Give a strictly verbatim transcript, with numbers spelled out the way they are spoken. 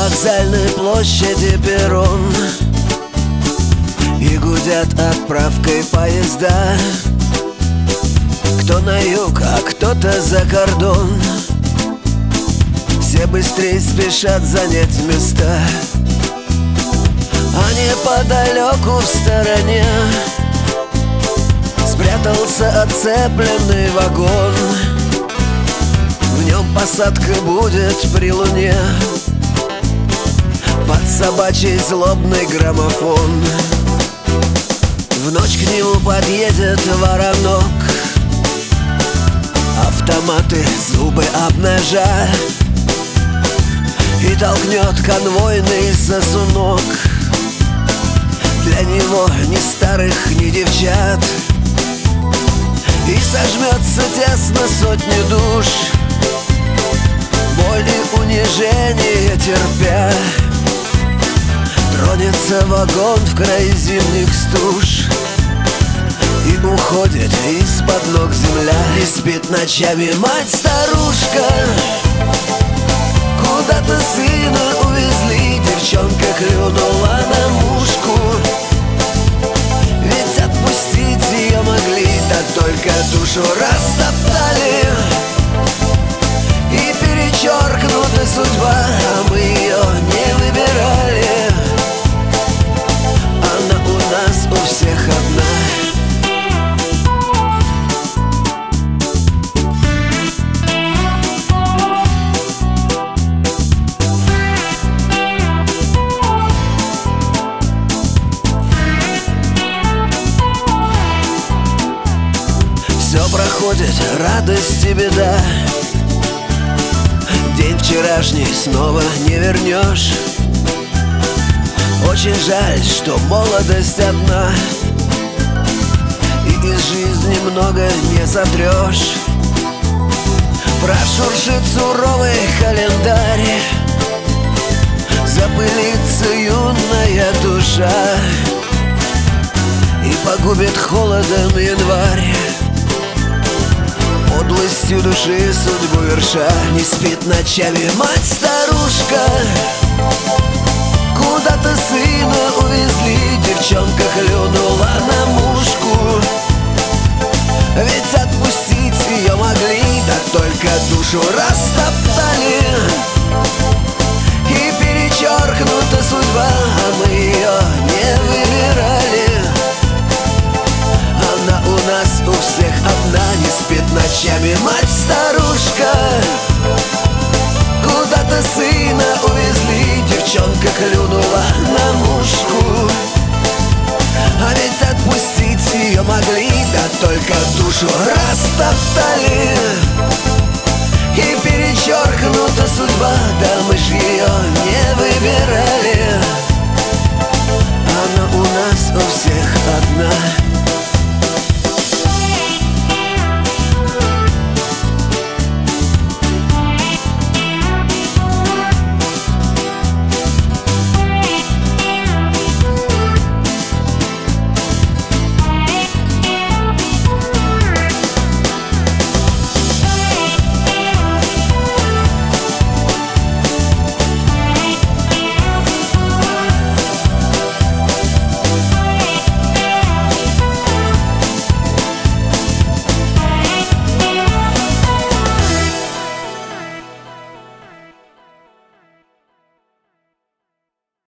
вокзальной площади перрон, и гудят отправкой поезда. Кто на юг, а кто-то за кордон. Все быстрее спешат занять места, а неподалеку в стороне спрятался оцепленный вагон. В нем посадка будет при луне, под собачий злобный граммофон. В ночь к нему подъедет воронок, автоматы, зубы обнажа, и толкнет конвойный сосунок. Для него ни старых, ни девчат, и сожмется тесно сотни душ, боль и унижение терпя. Тронется вагон в край зимних стуж, и уходит из-под ног земля. И спит ночами мать-старушка. Куда-то сына увезли, девчонка клюнула на мушку. Ведь отпустить ее могли, да только душу растоптали. И перечеркнута судьба, а мы ее не выбирали. Она у нас у всех одна. Все проходит, радость и беда. День вчерашний снова не вернешь. Очень жаль, что молодость одна, и из жизни много не сотрешь. Прошуршит суровый календарь, запылится юная душа, и погубит холодом январь, подлостью души судьбу верша. Не спит ночами мать-старушка. Куда-то сына увезли, девчонка клюнула на мушку. Ведь отпустить ее могли, да только душу растоптали. И перечеркнута судьба, а мы ее не выбирали. Она у нас у всех одна. Не спит ночами мать-старушка. Куда-то сына увезли, девчонка клюнула на мушку. А ведь отпустить ее могли, да только душу растоптали.